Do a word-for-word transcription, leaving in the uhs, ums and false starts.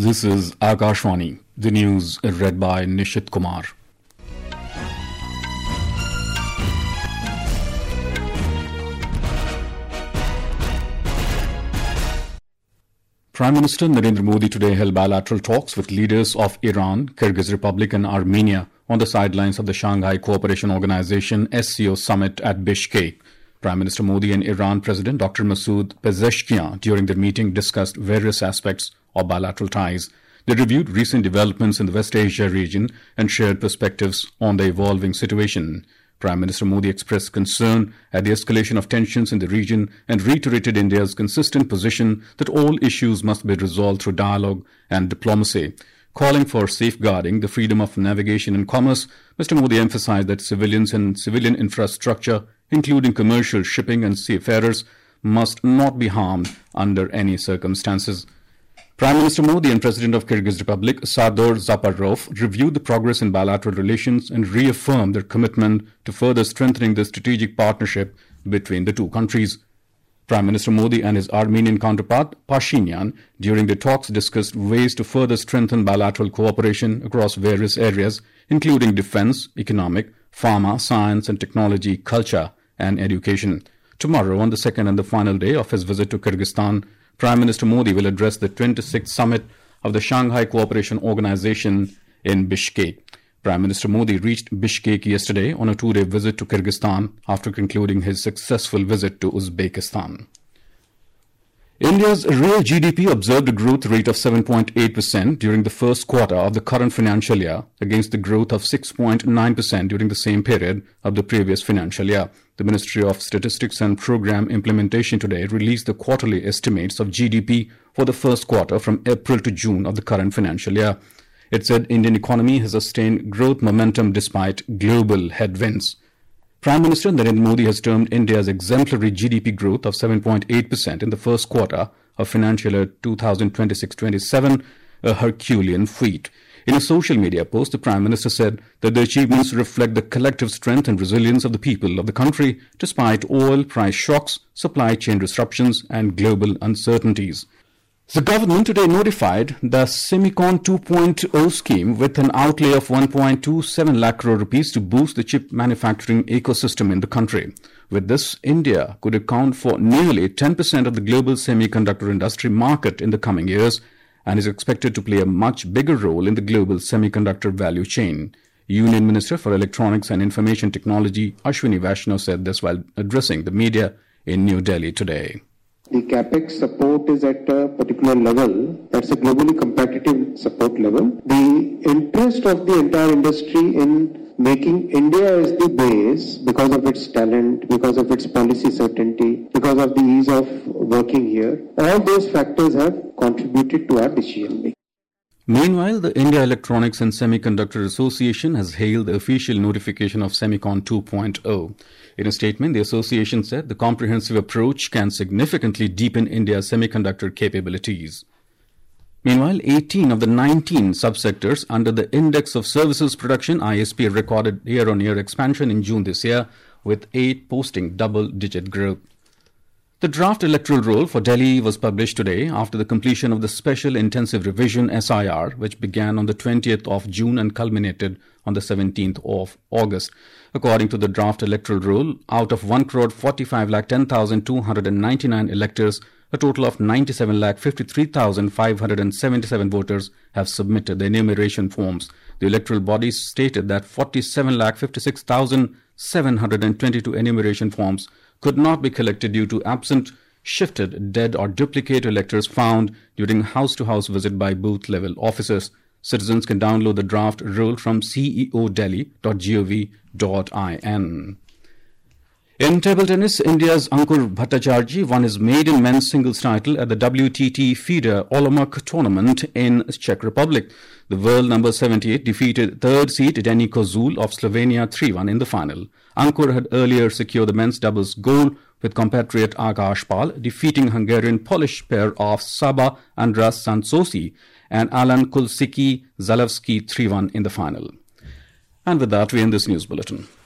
This is Akashvani. The news read by Nishit Kumar. Prime Minister Narendra Modi today held bilateral talks with leaders of Iran, Kyrgyz Republic and Armenia on the sidelines of the Shanghai Cooperation Organization S C O summit at Bishkek. Prime Minister Modi and Iran President Doctor Masoud Pezeshkian during their meeting discussed various aspects of bilateral ties. They reviewed recent developments in the West Asia region and shared perspectives on the evolving situation. Prime Minister Modi expressed concern at the escalation of tensions in the region and reiterated India's consistent position that all issues must be resolved through dialogue and diplomacy. Calling for safeguarding the freedom of navigation and commerce, Mister Modi emphasized that civilians and civilian infrastructure, including commercial shipping and seafarers, must not be harmed under any circumstances. Prime Minister Modi and President of Kyrgyz Republic Sardor Zaparov reviewed the progress in bilateral relations and reaffirmed their commitment to further strengthening the strategic partnership between the two countries. Prime Minister Modi and his Armenian counterpart Pashinyan during the talks discussed ways to further strengthen bilateral cooperation across various areas, including defense, economic, pharma, science and technology, culture and education. Tomorrow, on the second and the final day of his visit to Kyrgyzstan, Prime Minister Modi will address the twenty-sixth summit of the Shanghai Cooperation Organization in Bishkek. Prime Minister Modi reached Bishkek yesterday on a two-day visit to Kyrgyzstan after concluding his successful visit to Uzbekistan. India's real G D P observed a growth rate of seven point eight percent during the first quarter of the current financial year against the growth of six point nine percent during the same period of the previous financial year. The Ministry of Statistics and Program Implementation today released the quarterly estimates of G D P for the first quarter from April to June of the current financial year. It said Indian economy has sustained growth momentum despite global headwinds. Prime Minister Narendra Modi has termed India's exemplary G D P growth of seven point eight percent in the first quarter of financial year twenty twenty-six twenty-seven a Herculean feat. In a social media post, the Prime Minister said that the achievements reflect the collective strength and resilience of the people of the country despite oil price shocks, supply chain disruptions and global uncertainties. The government today notified the Semicon two point oh scheme with an outlay of one point two seven lakh crore rupees to boost the chip manufacturing ecosystem in the country. With this, India could account for nearly ten percent of the global semiconductor industry market in the coming years and is expected to play a much bigger role in the global semiconductor value chain. Union Minister for Electronics and Information Technology Ashwini Vaishnaw said this while addressing the media in New Delhi today. The capex support is at a particular level, that's a globally competitive support level. The interest of the entire industry in making India as the base because of its talent, because of its policy certainty, because of the ease of working here, all those factors have contributed to our decision making. Meanwhile, the India Electronics and Semiconductor Association has hailed the official notification of Semicon two point oh. In a statement, the association said the comprehensive approach can significantly deepen India's semiconductor capabilities. Meanwhile, eighteen of the nineteen subsectors under the Index of Services Production I S P recorded year-on-year expansion in June this year, with eight posting double-digit growth. The draft electoral roll for Delhi was published today after the completion of the Special Intensive Revision S I R, which began on the twentieth of June and culminated on the seventeenth of August. According to the draft electoral roll, out of one crore forty-five lakh ten thousand two hundred ninety-nine electors, a total of ninety-seven lakh fifty-three thousand five hundred seventy-seven voters have submitted the enumeration forms. The electoral body stated that forty-seven lakh fifty-six thousand seven hundred twenty-two enumeration forms could not be collected due to absent, shifted, dead or duplicate electors found during house-to-house visit by booth-level officers. Citizens can download the draft roll from c e o delhi dot gov dot in. In table tennis, India's Ankur Bhattacharjee won his maiden men's singles title at the W T T FIDE Olomouc tournament in Czech Republic. The world number seventy-eight defeated third seed Denis Kozul of Slovenia three one in the final. Ankur had earlier secured the men's doubles gold with compatriot Akash Pal, defeating Hungarian Polish pair of Saba Andras Sansosi and Alan Kulsicki Zalewski three one in the final. And with that, we end this news bulletin.